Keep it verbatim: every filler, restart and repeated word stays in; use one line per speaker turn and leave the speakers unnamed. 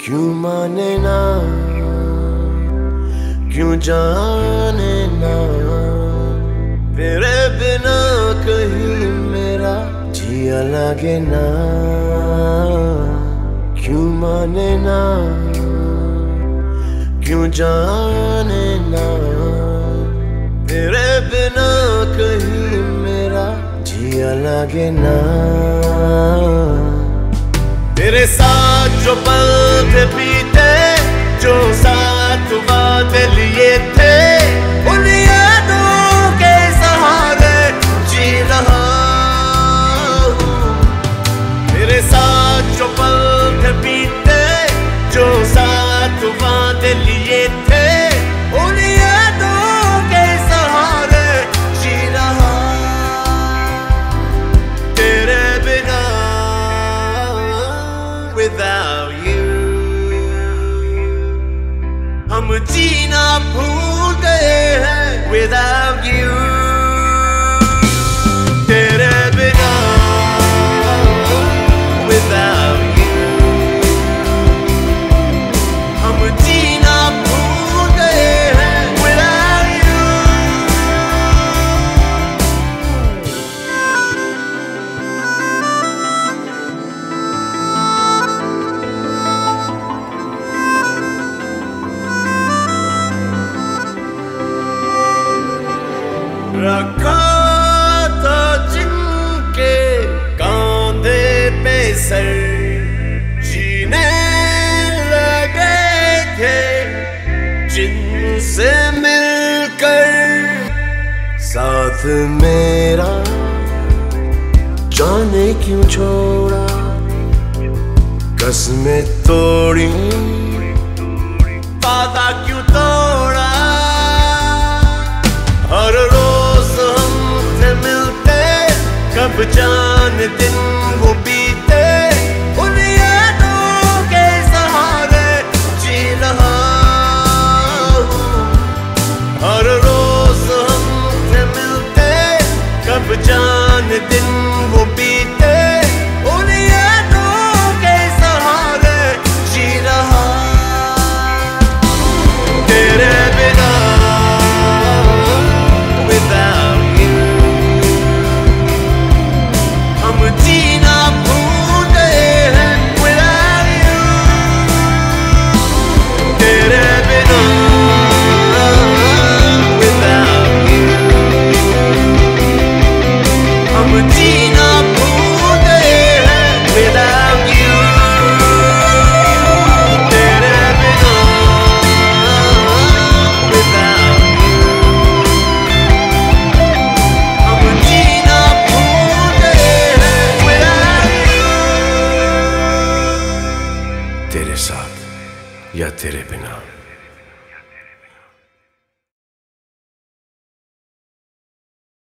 क्यों माने ना, क्यों जाने ना, तेरे बिना कहीं मेरा जिया लगे ना। क्यों माने ना, क्यों जाने ना, तेरे बिना कहीं मेरा जिया लगे ना। तेरे साथ जो पल थे बीते, जो साथ वादे लिए थे, उन यादों के सहारे जी रहा हूँ। तेरे साथ जो पल थे बीते, जो साथ वादे लिए थे, उन यादों के सहारे जी रहा। तेरे बिना without you हम जीना भूल गए हैं without you। तेरे बिना without you हम जीना भूल गए हैं without you। रखा था जिनके कांधे पे सर, जीने लगे थे जिनसे मिलकर। साथ मेरा जाने क्यों छोड़ा, कसमें तोड़ी, वादा क्यों तोड़ा। हर रोज हमसे मिलते, कब जान दिन वो बीते, उन यादों के सहारे जी रहा हूँ। हर रोज हमसे मिलते, कब जान दिन वो बीते, उन यादों के सहारे जी रहा। तेरे बिना without you हम जीना भूल गए हैं without you। तेरे बिना without you हम जीना भूल गए हैं without you। तेरे बिना without you हम जीना भूल गए हैं without you। तेरे साथ या तेरे बिना।